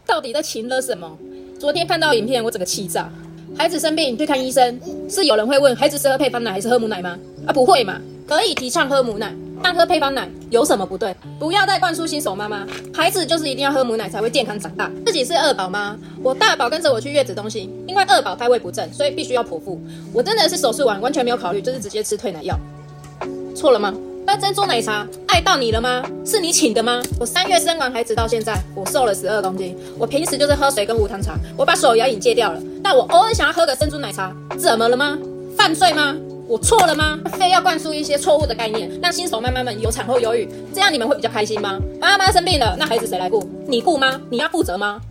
到底在情了什么？昨天看到影片，我整个气炸。孩子生病去看医生，是有人会问孩子是喝配方奶还是喝母奶吗？不会嘛，可以提倡喝母奶，但喝配方奶有什么不对？不要再灌输新手妈妈，孩子就是一定要喝母奶才会健康长大。自己是二宝妈，我大宝跟着我去月子中心，因为二宝胎位不正，所以必须要剖腹。我真的是手术完完全没有考虑，就是直接吃退奶药，错了吗？那珍珠奶茶爱到你了吗？是你请的吗？我3月生完孩子到现在，我瘦了12公斤。我平时就是喝水跟无糖茶，我把手摇饮戒掉了。但我偶尔想要喝个珍珠奶茶，怎么了吗？犯罪吗？我错了吗？非要灌输一些错误的概念，让新手妈妈们有产后忧郁，这样你们会比较开心吗？妈妈生病了，那孩子谁来顾？你顾吗？你要负责吗？